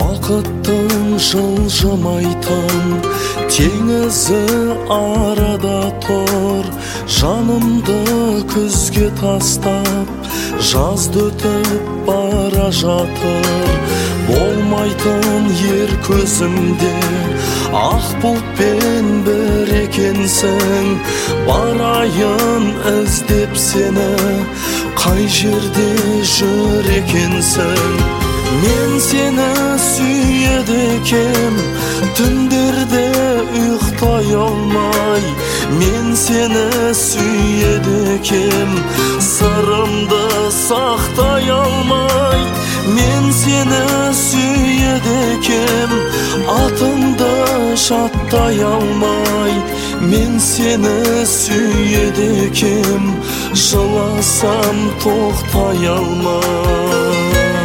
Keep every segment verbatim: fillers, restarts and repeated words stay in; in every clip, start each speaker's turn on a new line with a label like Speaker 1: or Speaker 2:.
Speaker 1: Бақыттың жылжымайтын теңізі арада тұр. Жанымды күзге тастап, жазды өтіп бара жатыр. Болмайтын ер көзімде ақ бұлтпен бір екенсің. Барайын іздеп сені, қай жерде жүр екенсің. Мен сені сүйеді екем, түндерде ұйықтай алмай. Мен сені сүйеді екем, сырымды сақтай алмай. Мен сені сүйеді екем, атыңды жаттай алмай. Мен сені сүйеді екем, жыласам тоқтай алмай.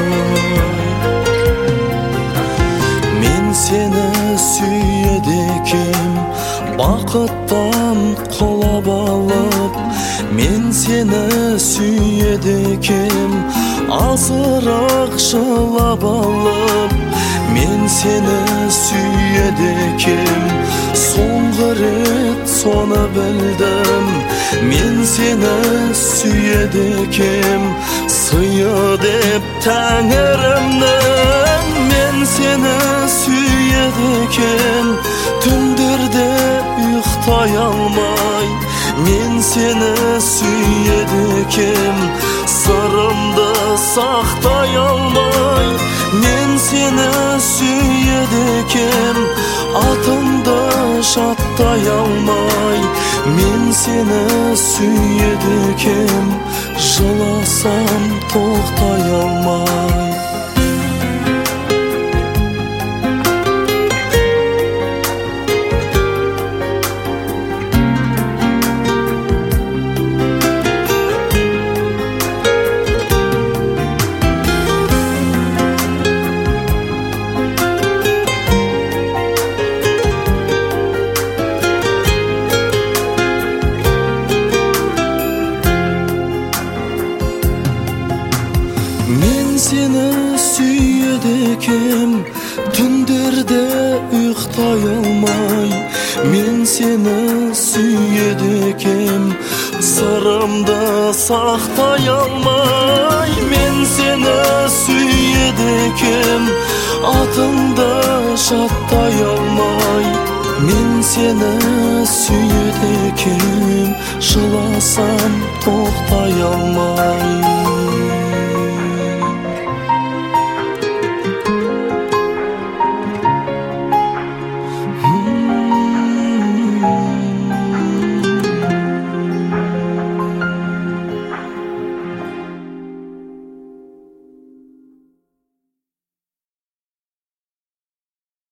Speaker 1: Мен сені сүйеді екем, бақыттан құлап алып. Мен сені сүйеді екем, азырақ жылап алып. Мен сені сүйеді екем, соңғы рет соны білдім. Мен сені сүйеді екем, сыйы деп тәңірімнің. Мен сені сүйеді екем, түндерде ұйықтай алмай. Мен сені сүйеді екем, сырымды сақтай алмай. Мен сені сүйеді екем, атыңды жаттай алмай. Мен сені сүйеді екем, жыласам тоқтай алмай.
Speaker 2: Мен сені сүйеді екем, түндерде ұйықтай алмай. Мен сені сүйеді екем, сырымды сақтай алмай. Мен сені сүйеді екем, атыңды жаттай алмай. Мен сені сүйеді екем, жыласам тоқтай алмай.